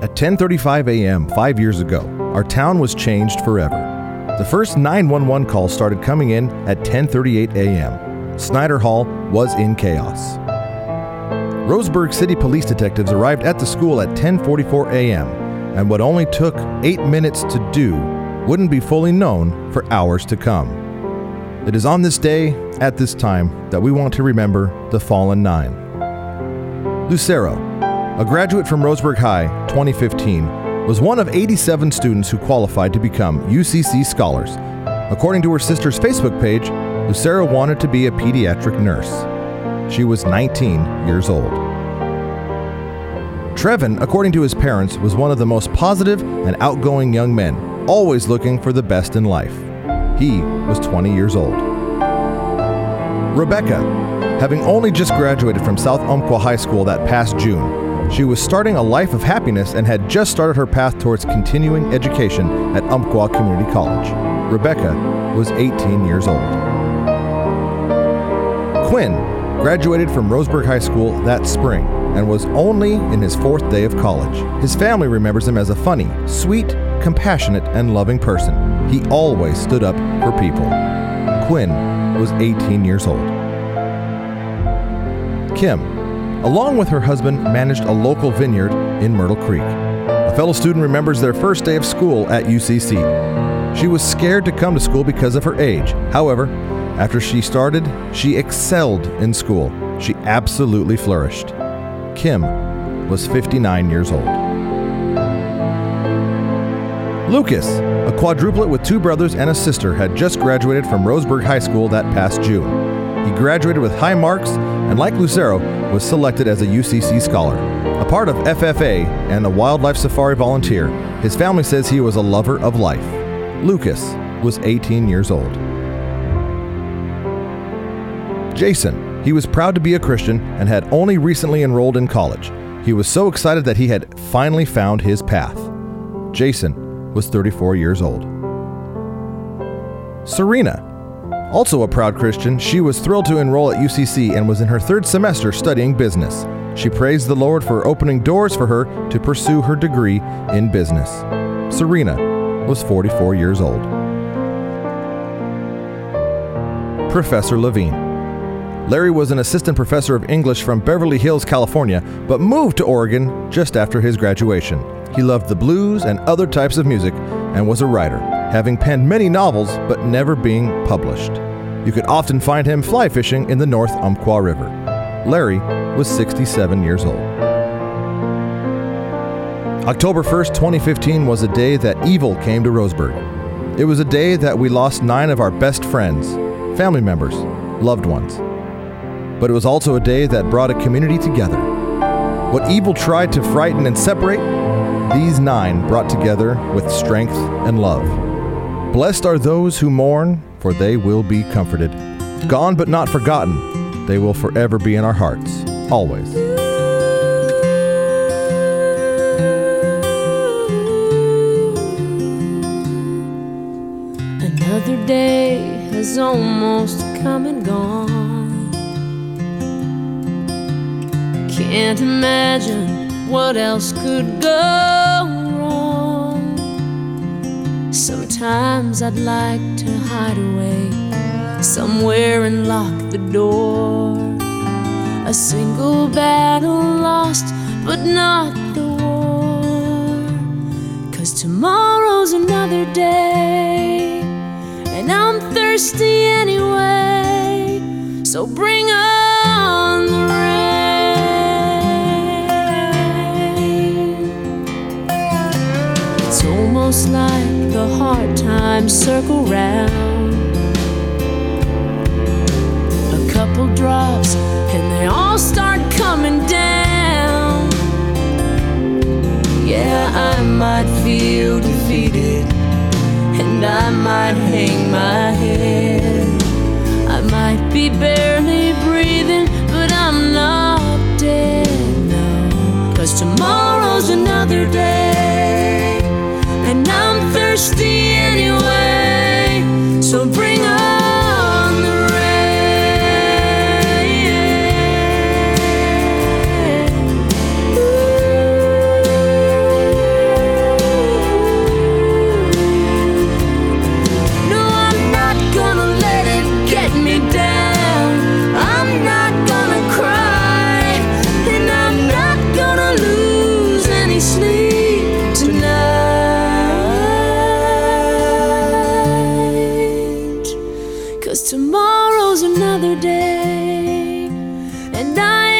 At 10:35 a.m. 5 years ago, our town was changed forever. The first 911 calls started coming in at 10:38 a.m. Snyder Hall was in chaos. Roseburg City Police detectives arrived at the school at 10:44 a.m., and what only took 8 minutes to do wouldn't be fully known for hours to come. It is on this day, at this time, that we want to remember the fallen 9. Lucero, a graduate from Roseburg High, 2015, was one of 87 students who qualified to become UCC scholars. According to her sister's Facebook page, Lucero wanted to be a pediatric nurse. She was 19 years old. Trevin, according to his parents, was one of the most positive and outgoing young men, always looking for the best in life. He was 20 years old. Rebecca, having only just graduated from South Umpqua High School that past June, she was starting a life of happiness and had just started her path towards continuing education at Umpqua Community College. Rebecca was 18 years old. Quinn graduated from Roseburg High School that spring and was only in his 4th day of college. His family remembers him as a funny, sweet, compassionate, and loving person. He always stood up for people. Quinn was 18 years old. Kim, along with her husband, managed a local vineyard in Myrtle Creek. A fellow student remembers their first day of school at UCC. She was scared to come to school because of her age. However, after she started, she excelled in school. She absolutely flourished. Kim was 59 years old. Lucas, a quadruplet with 2 brothers and a sister, had just graduated from Roseburg High School that past June. He graduated with high marks and, like Lucero, was selected as a UCC scholar. A part of FFA and a wildlife safari volunteer, his family says he was a lover of life. Lucas was 18 years old. Jason, he was proud to be a Christian and had only recently enrolled in college. He was so excited that he had finally found his path. Jason was 34 years old. Serena, also a proud Christian, she was thrilled to enroll at UCC and was in her 3rd semester studying business. She praised the Lord for opening doors for her to pursue her degree in business. Serena was 44 years old. Professor Levine. Larry was an assistant professor of English from Beverly Hills, California, but moved to Oregon just after his graduation. He loved the blues and other types of music and was a writer, having penned many novels but never being published. You could often find him fly fishing in the North Umpqua River. Larry was 67 years old. October 1st, 2015 was a day that evil came to Roseburg. It was a day that we lost 9 of our best friends, family members, loved ones. But it was also a day that brought a community together. What evil tried to frighten and separate, these 9 brought together with strength and love. Blessed are those who mourn, for they will be comforted. Gone but not forgotten, they will forever be in our hearts, always. Another day has almost come and gone. Can't imagine what else could go wrong. Sometimes I'd like to hide away somewhere and lock the door. A single battle lost, but not the war. 'Cause tomorrow's another day, and I'm thirsty anyway. So bring on the rain. Almost like the hard times circle round. A couple drops and they all start coming down. Yeah, I might feel defeated and I might hang my head. I might be barely breathing, but I'm not dead, no. 'Cause tomorrow's another day, and I'm thirsty anyway, so bring on the rain. Ooh. and I